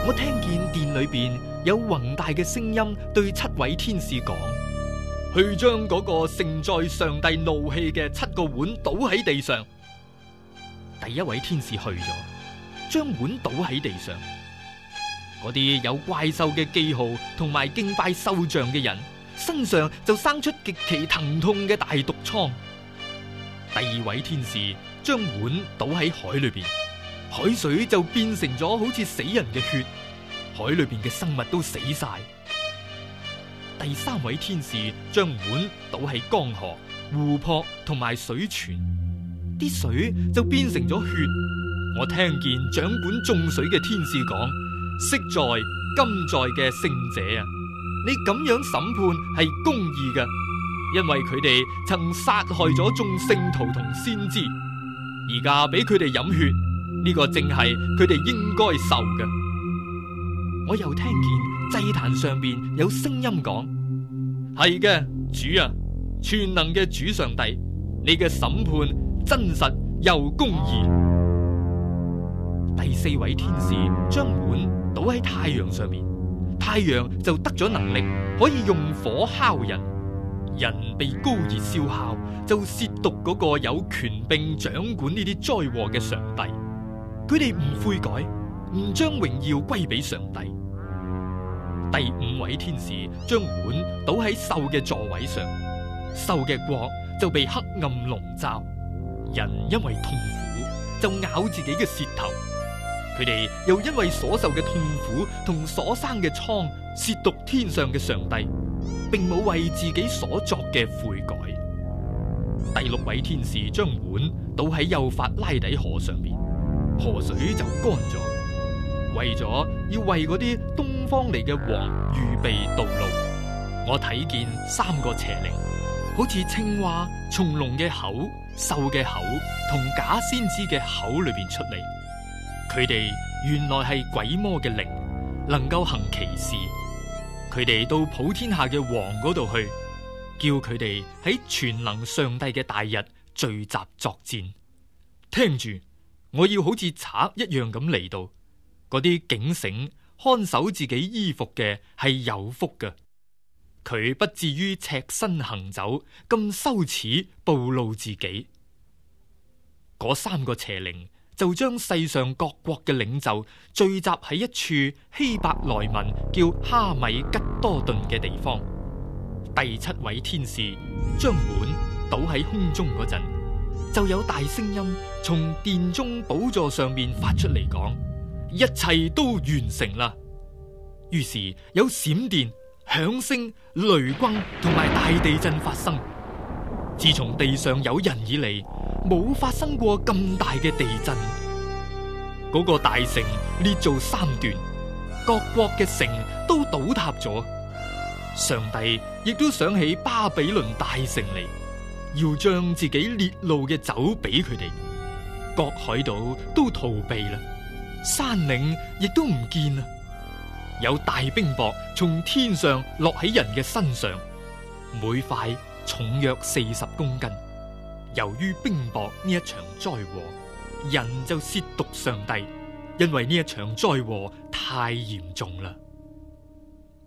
我聽見殿裏邊有宏大嘅聲音對7位天使講：去將嗰個盛載上帝怒氣嘅7個碗倒喺地上。第一位天使去咗，將碗倒喺地上。嗰啲有怪獸嘅記號同埋敬拜獸像嘅人身上就生出極其疼痛嘅大毒瘡。第二位天使將碗倒喺海裏邊，海水就變成咗好似死人嘅血，海裏邊嘅生物都死晒。第三位天使將碗倒喺江河、湖泊同埋水泉，啲水就變成咗血。我聽見掌管眾水嘅天使講：昔在今在嘅聖者啊，你咁樣審判係公義嘅，因為佢哋曾殺害咗眾聖徒同先知，而家俾佢哋飲血，呢個正係佢哋應該受嘅。我又聽見祭壇上邊有聲音講：係嘅，主啊，全能嘅主上帝，你嘅審判真實又公義。第四位天使將碗倒喺太陽上面，太陽就得咗能力，可以用火烤人。人被高熱燒烤，就褻瀆嗰個有權柄掌管呢啲災禍嘅上帝。佢哋唔悔改，唔將榮耀歸俾上帝。第五位天使將碗倒喺獸嘅座位上，獸嘅國就被黑暗籠罩。人因為痛苦就咬自己嘅舌頭，佢哋又因為所受嘅痛苦同所生嘅瘡褻瀆天上嘅上帝，並冇為自己所作嘅悔改。第六位天使將碗倒喺幼發拉底河上面，河水就乾咗，為咗要為嗰啲東方嚟嘅王預備道路。我睇見3個邪靈，好似青蛙從龍嘅口、獸嘅口同假先知嘅口裏邊出嚟。佢哋原來係鬼魔嘅靈，能夠行奇事。佢哋到普天下嘅王嗰度去，叫佢哋喺全能上帝嘅大日聚集作戰。聽住，我要好似賊一樣咁嚟到。嗰啲警醒看守自己衣服嘅係有福嘅，佢不至於赤身行走，咁羞恥暴露自己。嗰3個邪靈就將世上各國嘅領袖聚集喺一處希伯來文叫哈米吉多頓嘅地方。第7位天使將碗倒喺空中嗰陣，就有大聲音從殿中寶座上面發出嚟講：一切都完成啦。於是有閃電、響聲、雷轟同埋大地震發生。自從地上有人以嚟，冇發生過咁大嘅地震。嗰個大城裂做3段，各國嘅城都倒塌咗。上帝亦都想起巴比倫大城嚟，要將自己烈怒嘅酒俾佢哋。各海島都逃避啦，山嶺亦都唔見啦。有大冰雹從天上落喺人嘅身上，每塊重約40公斤。由於冰雹呢一場災禍，人就褻瀆上帝，因為呢一場災禍太嚴重啦。